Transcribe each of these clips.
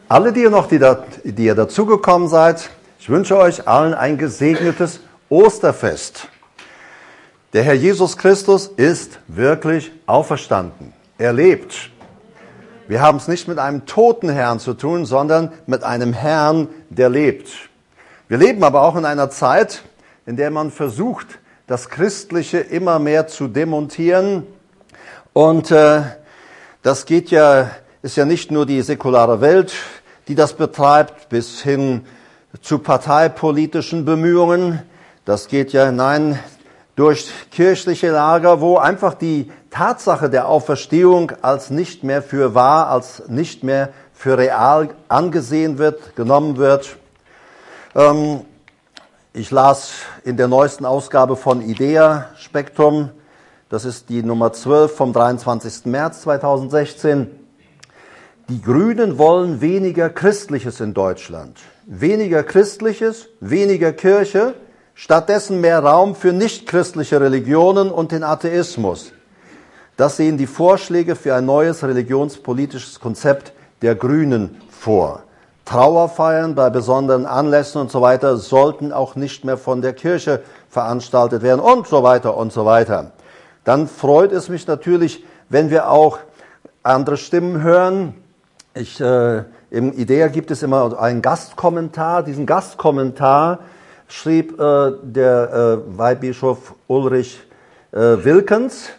Alle, die ihr dazugekommen seid, ich wünsche euch allen ein gesegnetes Osterfest. Der Herr Jesus Christus ist wirklich auferstanden. Er lebt. Wir haben es nicht mit einem toten Herrn zu tun, sondern mit einem Herrn, der lebt. Wir leben aber auch in einer Zeit, in der man versucht, das Christliche immer mehr zu demontieren. Und das ist ja nicht nur die säkulare Welt, die das betreibt, bis hin zu parteipolitischen Bemühungen. Das geht ja hinein durch kirchliche Lager, wo einfach die Tatsache der Auferstehung als nicht mehr für wahr, als nicht mehr für real angesehen wird, genommen wird. Ich las in der neuesten Ausgabe von Idea Spektrum, das ist die Nummer 12 vom 23. März 2016, die Grünen wollen weniger Christliches in Deutschland. Weniger Christliches, weniger Kirche, stattdessen mehr Raum für nichtchristliche Religionen und den Atheismus. Das sehen die Vorschläge für ein neues religionspolitisches Konzept der Grünen vor. Trauerfeiern bei besonderen Anlässen und so weiter sollten auch nicht mehr von der Kirche veranstaltet werden und so weiter und so weiter. Dann freut es mich natürlich, wenn wir auch andere Stimmen hören. Im IDEA gibt es immer einen Gastkommentar. Diesen Gastkommentar schrieb der Weihbischof Ulrich Wilkens.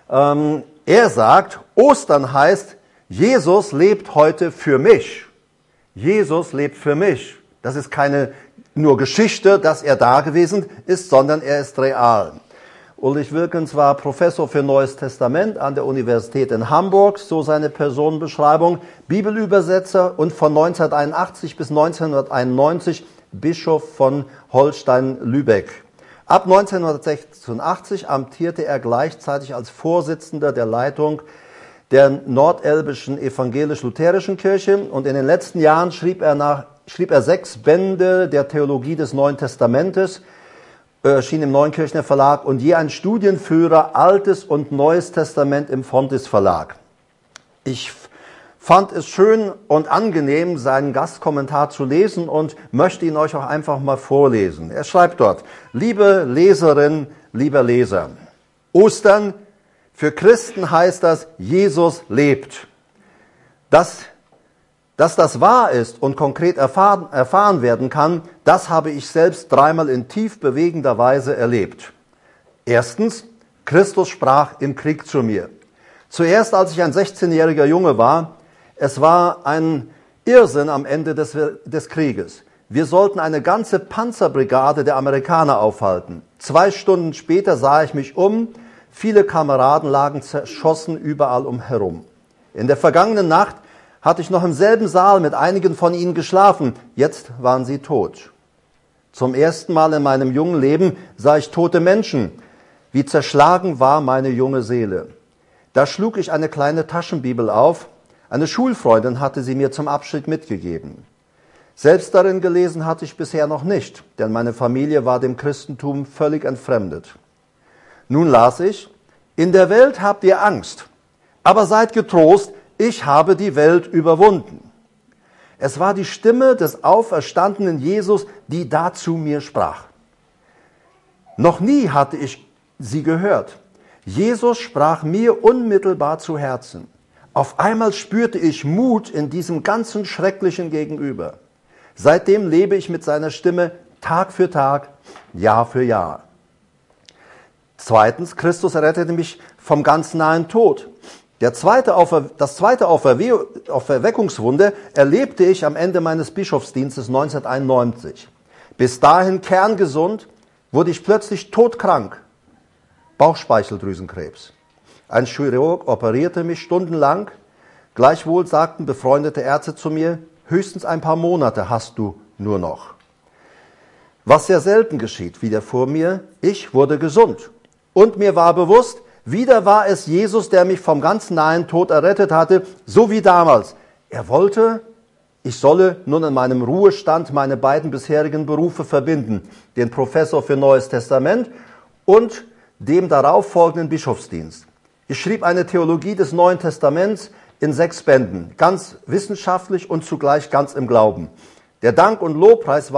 Er sagt, Ostern heißt, Jesus lebt heute für mich. Jesus lebt für mich. Das ist keine nur Geschichte, dass er da gewesen ist, sondern er ist real. Ulrich Wilkens war Professor für Neues Testament an der Universität in Hamburg, so seine Personenbeschreibung, Bibelübersetzer und von 1981 bis 1991 Bischof von Holstein-Lübeck. Ab 1986 amtierte er gleichzeitig als Vorsitzender der Leitung der Nordelbischen Evangelisch-Lutherischen Kirche und in den letzten Jahren schrieb er 6 Bände der Theologie des Neuen Testamentes, erschien im Neuenkirchner Verlag und je ein Studienführer Altes und Neues Testament im Fontis Verlag. Ich fand es schön und angenehm, seinen Gastkommentar zu lesen und möchte ihn euch auch einfach mal vorlesen. Er schreibt dort, liebe Leserin, lieber Leser, Ostern für Christen heißt das, Jesus lebt. Dass das wahr ist und konkret erfahren werden kann, das habe ich selbst 3-mal in tief bewegender Weise erlebt. Erstens, Christus sprach im Krieg zu mir. Zuerst, als ich ein 16-jähriger Junge war, es war ein Irrsinn am Ende des Krieges. Wir sollten eine ganze Panzerbrigade der Amerikaner aufhalten. 2 Stunden später sah ich mich um, viele Kameraden lagen zerschossen überall umherum. In der vergangenen Nacht hatte ich noch im selben Saal mit einigen von ihnen geschlafen. Jetzt waren sie tot. Zum ersten Mal in meinem jungen Leben sah ich tote Menschen. Wie zerschlagen war meine junge Seele. Da schlug ich eine kleine Taschenbibel auf. Eine Schulfreundin hatte sie mir zum Abschied mitgegeben. Selbst darin gelesen hatte ich bisher noch nicht, denn meine Familie war dem Christentum völlig entfremdet. Nun las ich, in der Welt habt ihr Angst, aber seid getrost, ich habe die Welt überwunden. Es war die Stimme des auferstandenen Jesus, die da zu mir sprach. Noch nie hatte ich sie gehört. Jesus sprach mir unmittelbar zu Herzen. Auf einmal spürte ich Mut in diesem ganzen Schrecklichen gegenüber. Seitdem lebe ich mit seiner Stimme Tag für Tag, Jahr für Jahr. Zweitens, Christus errettete mich vom ganz nahen Tod. Das zweite Auferweckungswunder erlebte ich am Ende meines Bischofsdienstes 1991. Bis dahin kerngesund, wurde ich plötzlich todkrank. Bauchspeicheldrüsenkrebs. Ein Chirurg operierte mich stundenlang. Gleichwohl sagten befreundete Ärzte zu mir, höchstens ein paar Monate hast du nur noch. Was sehr selten geschieht, widerfuhr mir, ich wurde gesund. Und mir war bewusst, wieder war es Jesus, der mich vom ganz nahen Tod errettet hatte, so wie damals. Er wollte, ich solle nun in meinem Ruhestand meine beiden bisherigen Berufe verbinden, den Professor für Neues Testament und dem darauf folgenden Bischofsdienst. Ich schrieb eine Theologie des Neuen Testaments in 6 Bänden, ganz wissenschaftlich und zugleich ganz im Glauben. Der Dank und Lobpreis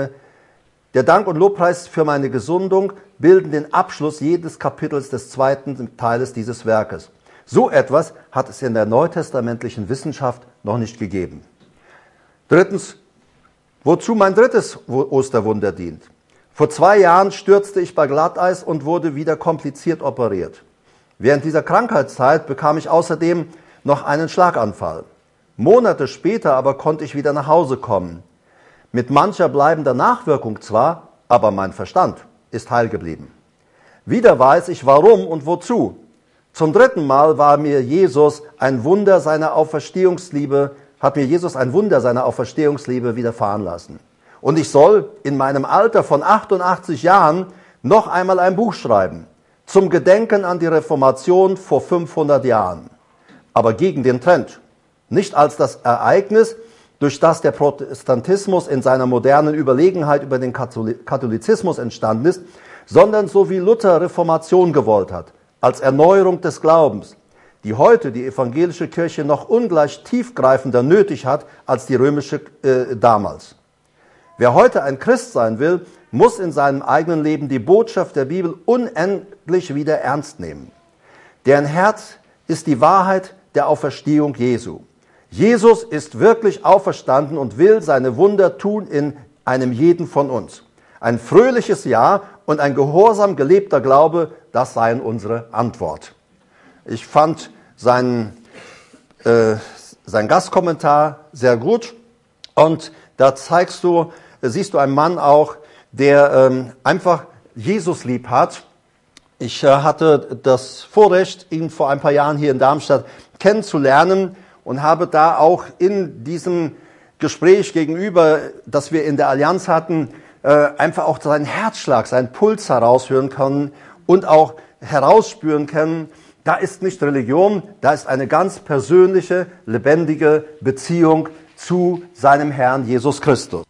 für meine Gesundung bilden den Abschluss jedes Kapitels des 2. Teiles dieses Werkes. So etwas hat es in der neutestamentlichen Wissenschaft noch nicht gegeben. Drittens, wozu mein drittes Osterwunder dient. Vor 2 Jahren stürzte ich bei Glatteis und wurde wieder kompliziert operiert. Während dieser Krankheitszeit bekam ich außerdem noch einen Schlaganfall. Monate später aber konnte ich wieder nach Hause kommen. Mit mancher bleibender Nachwirkung zwar, aber mein Verstand ist heil geblieben. Wieder weiß ich warum und wozu. Zum 3. Mal hat mir Jesus ein Wunder seiner Auferstehungsliebe widerfahren lassen. Und ich soll in meinem Alter von 88 Jahren noch einmal ein Buch schreiben, zum Gedenken an die Reformation vor 500 Jahren. Aber gegen den Trend. Nicht als das Ereignis, durch das der Protestantismus in seiner modernen Überlegenheit über den Katholizismus entstanden ist, sondern so wie Luther Reformation gewollt hat, als Erneuerung des Glaubens, die heute die evangelische Kirche noch ungleich tiefgreifender nötig hat als die römische damals. Wer heute ein Christ sein will, muss in seinem eigenen Leben die Botschaft der Bibel unendlich wieder ernst nehmen. Deren Herz ist die Wahrheit der Auferstehung Jesu. Jesus ist wirklich auferstanden und will seine Wunder tun in einem jeden von uns. Ein fröhliches Ja und ein gehorsam gelebter Glaube, das seien unsere Antwort. Ich fand sein Gastkommentar sehr gut und da siehst du einen Mann auch, der einfach Jesus lieb hat. Ich hatte das Vorrecht, ihn vor ein paar Jahren hier in Darmstadt kennenzulernen und habe da auch in diesem Gespräch gegenüber, das wir in der Allianz hatten, einfach auch seinen Herzschlag, seinen Puls heraushören können und auch herausspüren können, da ist nicht Religion, da ist eine ganz persönliche, lebendige Beziehung zu seinem Herrn Jesus Christus.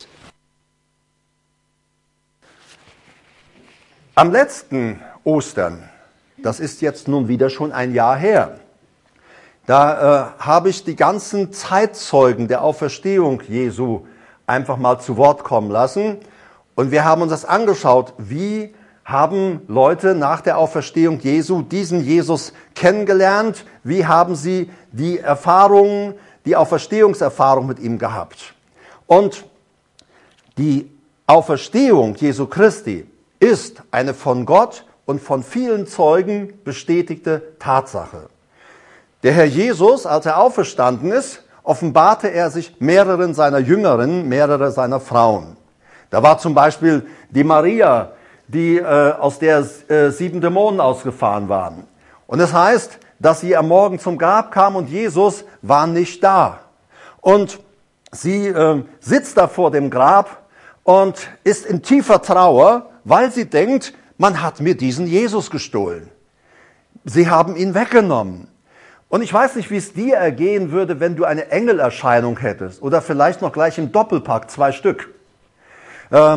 Am letzten Ostern, das ist jetzt nun wieder schon ein Jahr her, da habe ich die ganzen Zeitzeugen der Auferstehung Jesu einfach mal zu Wort kommen lassen. Und wir haben uns das angeschaut, wie haben Leute nach der Auferstehung Jesu diesen Jesus kennengelernt, wie haben sie die Auferstehungserfahrung mit ihm gehabt. Und die Auferstehung Jesu Christi ist eine von Gott und von vielen Zeugen bestätigte Tatsache. Der Herr Jesus, als er auferstanden ist, offenbarte er sich mehreren seiner Jüngerinnen, mehrere seiner Frauen. Da war zum Beispiel die Maria, aus der 7 Dämonen ausgefahren waren. Und es heißt, dass sie am Morgen zum Grab kam und Jesus war nicht da. Und sie sitzt da vor dem Grab und ist in tiefer Trauer, weil sie denkt, man hat mir diesen Jesus gestohlen. Sie haben ihn weggenommen. Und ich weiß nicht, wie es dir ergehen würde, wenn du eine Engelerscheinung hättest oder vielleicht noch gleich im Doppelpack 2 Stück. Da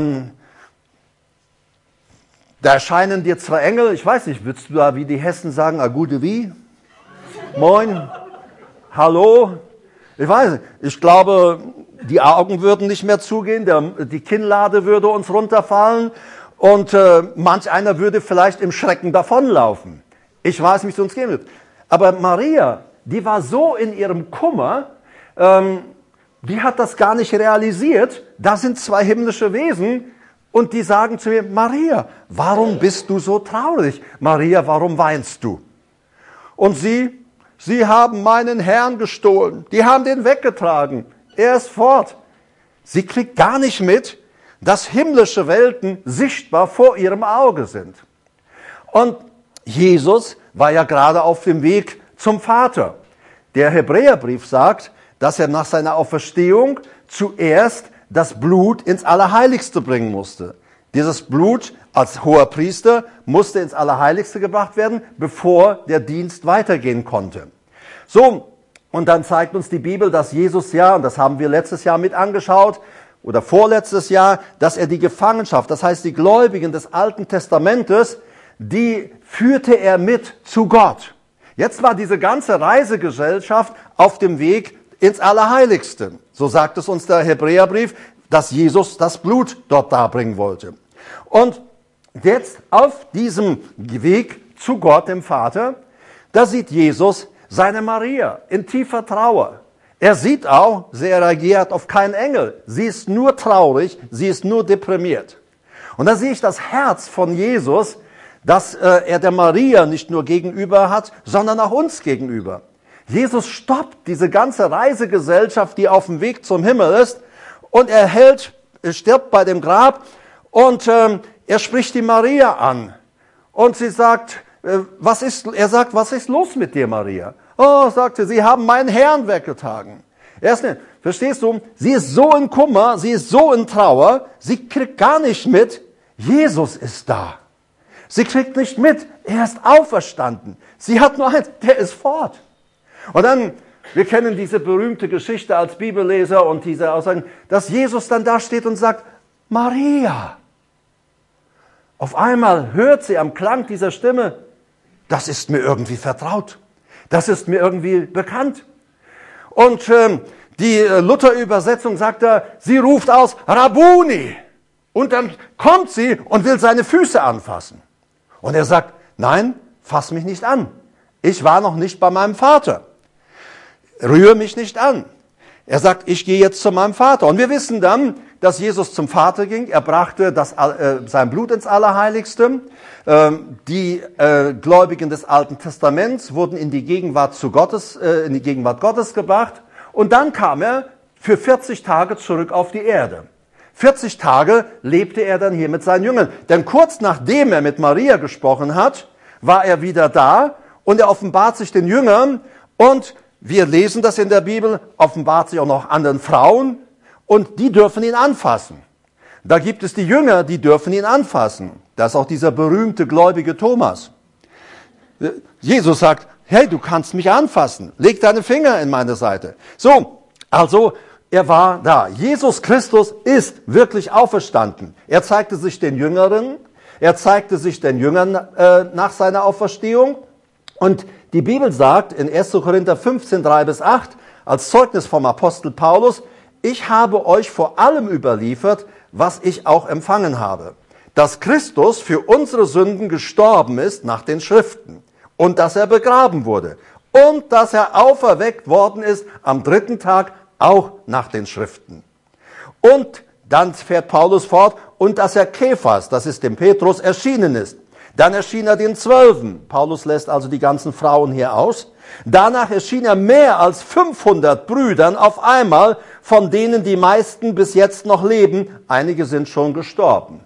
erscheinen dir 2 Engel, ich weiß nicht, würdest du da wie die Hessen sagen, a gute wie? Moin, hallo? Ich weiß nicht, ich glaube, die Augen würden nicht mehr zugehen, die Kinnlade würde uns runterfallen und manch einer würde vielleicht im Schrecken davonlaufen. Ich weiß nicht, wie es uns gehen wird. Aber Maria, die war so in ihrem Kummer, die hat das gar nicht realisiert. Da sind 2 himmlische Wesen und die sagen zu ihr, Maria, warum bist du so traurig? Maria, warum weinst du? Und sie haben meinen Herrn gestohlen. Die haben den weggetragen. Er ist fort. Sie kriegt gar nicht mit, dass himmlische Welten sichtbar vor ihrem Auge sind. Und Jesus war ja gerade auf dem Weg zum Vater. Der Hebräerbrief sagt, dass er nach seiner Auferstehung zuerst das Blut ins Allerheiligste bringen musste. Dieses Blut als hoher Priester musste ins Allerheiligste gebracht werden, bevor der Dienst weitergehen konnte. So, und dann zeigt uns die Bibel, dass Jesus ja, und das haben wir letztes Jahr mit angeschaut, oder vorletztes Jahr, dass er die Gefangenschaft, das heißt die Gläubigen des Alten Testamentes, die führte er mit zu Gott. Jetzt war diese ganze Reisegesellschaft auf dem Weg ins Allerheiligste. So sagt es uns der Hebräerbrief, dass Jesus das Blut dort darbringen wollte. Und jetzt auf diesem Weg zu Gott, dem Vater, da sieht Jesus seine Maria in tiefer Trauer. Er sieht auch, sie reagiert auf keinen Engel. Sie ist nur traurig, sie ist nur deprimiert. Und da sehe ich das Herz von Jesus, dass er der Maria nicht nur gegenüber hat, sondern auch uns gegenüber. Jesus stoppt diese ganze Reisegesellschaft, die auf dem Weg zum Himmel ist, und er stirbt bei dem Grab und er spricht die Maria an. Und sie sagt, was ist los mit dir, Maria? Oh, sagte sie, haben meinen Herrn weggetragen. Verstehst du? Sie ist so in Kummer, sie ist so in Trauer, sie kriegt gar nicht mit, Jesus ist da. Sie kriegt nicht mit, er ist auferstanden. Sie hat nur eins, der ist fort. Und dann, wir kennen diese berühmte Geschichte als Bibelleser und diese Aussagen, dass Jesus dann da steht und sagt, Maria. Auf einmal hört sie am Klang dieser Stimme, das ist mir irgendwie vertraut. Das ist mir irgendwie bekannt. Und die Luther-Übersetzung sagt da, sie ruft aus, Rabbuni. Und dann kommt sie und will seine Füße anfassen. Und er sagt, nein, fass mich nicht an. Ich war noch nicht bei meinem Vater. Rühre mich nicht an. Er sagt, ich gehe jetzt zu meinem Vater. Und wir wissen dann, dass Jesus zum Vater ging. Er brachte sein Blut ins Allerheiligste. Die Gläubigen des Alten Testaments wurden in die Gegenwart Gottes gebracht. Und dann kam er für 40 Tage zurück auf die Erde. 40 Tage lebte er dann hier mit seinen Jüngern. Denn kurz nachdem er mit Maria gesprochen hat, war er wieder da und er offenbart sich den Jüngern. Und wir lesen das in der Bibel, offenbart sich auch noch anderen Frauen und die dürfen ihn anfassen. Da gibt es die Jünger, die dürfen ihn anfassen. Da ist auch dieser berühmte gläubige Thomas. Jesus sagt, hey, du kannst mich anfassen. Leg deine Finger in meine Seite. So, also er war da. Jesus Christus ist wirklich auferstanden. Er zeigte sich den Jüngeren, er zeigte sich den Jüngern nach seiner Auferstehung. Und die Bibel sagt in 1. Korinther 15, 3-8, als Zeugnis vom Apostel Paulus, ich habe euch vor allem überliefert, was ich auch empfangen habe, dass Christus für unsere Sünden gestorben ist nach den Schriften und dass er begraben wurde und dass er auferweckt worden ist am 3. Tag auch nach den Schriften. Und dann fährt Paulus fort, und dass er Kephas, das ist dem Petrus, erschienen ist. Dann erschien er den 12. Paulus lässt also die ganzen Frauen hier aus. Danach erschien er mehr als 500 Brüdern auf einmal, von denen die meisten bis jetzt noch leben. Einige sind schon gestorben.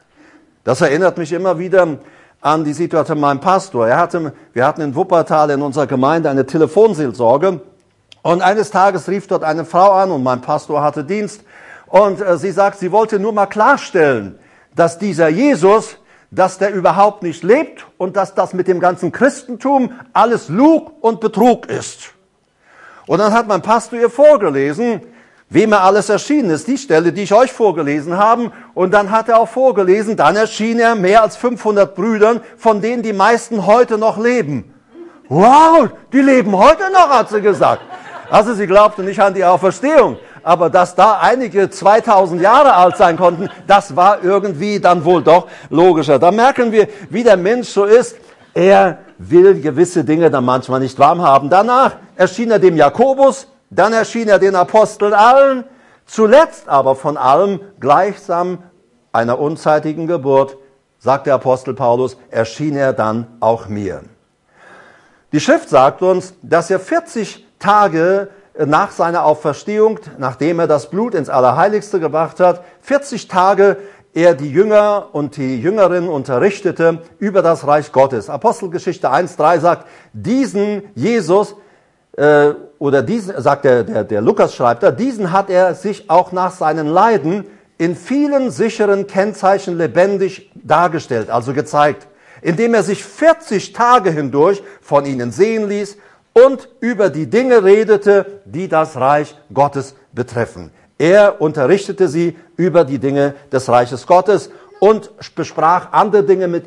Das erinnert mich immer wieder an die Situation meinem Pastor. Wir hatten in Wuppertal in unserer Gemeinde eine Telefonseelsorge. Und eines Tages rief dort eine Frau an und mein Pastor hatte Dienst. Und sie sagt, sie wollte nur mal klarstellen, dass dieser Jesus, dass der überhaupt nicht lebt und dass das mit dem ganzen Christentum alles Lug und Betrug ist. Und dann hat mein Pastor ihr vorgelesen, wem er alles erschienen ist, die Stelle, die ich euch vorgelesen habe. Und dann hat er auch vorgelesen, dann erschien er mehr als 500 Brüdern, von denen die meisten heute noch leben. Wow, die leben heute noch, hat sie gesagt. Also sie glaubte nicht an die Auferstehung. Aber dass da einige 2000 Jahre alt sein konnten, das war irgendwie dann wohl doch logischer. Da merken wir, wie der Mensch so ist. Er will gewisse Dinge dann manchmal nicht warm haben. Danach erschien er dem Jakobus, dann erschien er den Aposteln allen. Zuletzt aber von allem gleichsam einer unzeitigen Geburt, sagt der Apostel Paulus, erschien er dann auch mir. Die Schrift sagt uns, dass er 40 Tage nach seiner Auferstehung, nachdem er das Blut ins Allerheiligste gebracht hat, 40 Tage er die Jünger und die Jüngerinnen unterrichtete über das Reich Gottes. Apostelgeschichte 1,3 sagt, diesen Jesus, sagt der Lukas schreibt da, diesen hat er sich auch nach seinen Leiden in vielen sicheren Kennzeichen lebendig dargestellt, also gezeigt, indem er sich 40 Tage hindurch von ihnen sehen ließ und über die Dinge redete, die das Reich Gottes betreffen. Er unterrichtete sie über die Dinge des Reiches Gottes und besprach andere Dinge mit